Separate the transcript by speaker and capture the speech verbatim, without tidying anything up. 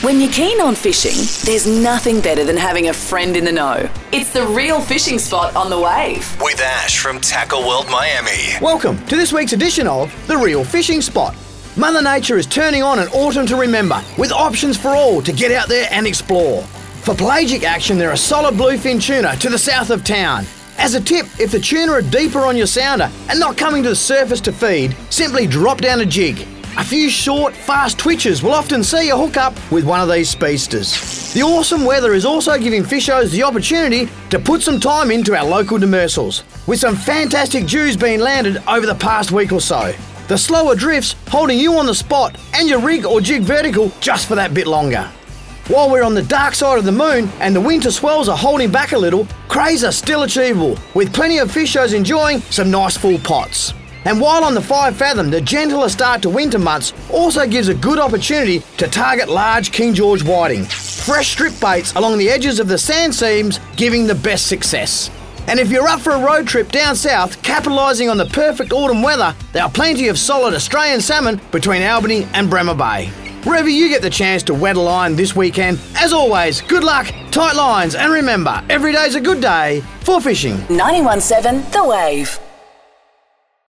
Speaker 1: When you're keen on fishing, there's nothing better than having a friend in the know. It's the Real Fishing Spot on the Wave.
Speaker 2: With Ash from Tackle World Miami.
Speaker 3: Welcome to this week's edition of The Real Fishing Spot. Mother Nature is turning on an autumn to remember, with options for all to get out there and explore. For pelagic action, there are solid bluefin tuna to the south of town. As a tip, if the tuna are deeper on your sounder and not coming to the surface to feed, simply drop down a jig. A few short, fast twitchers will often see a hook up with one of these speedsters. The awesome weather is also giving fishers the opportunity to put some time into our local demersals, with some fantastic dews being landed over the past week or so. The slower drifts holding you on the spot and your rig or jig vertical just for that bit longer. While we're on the dark side of the moon and the winter swells are holding back a little, crays are still achievable, with plenty of fishers enjoying some nice full pots. And while on the five fathom, the gentler start to winter months also gives a good opportunity to target large King George whiting. Fresh strip baits along the edges of the sand seams giving the best success. And if you're up for a road trip down south, capitalising on the perfect autumn weather, there are plenty of solid Australian salmon between Albany and Bremer Bay. Wherever you get the chance to wet a line this weekend, as always, good luck, tight lines, and remember, every day's a good day for fishing.
Speaker 1: ninety-one point seven The Wave.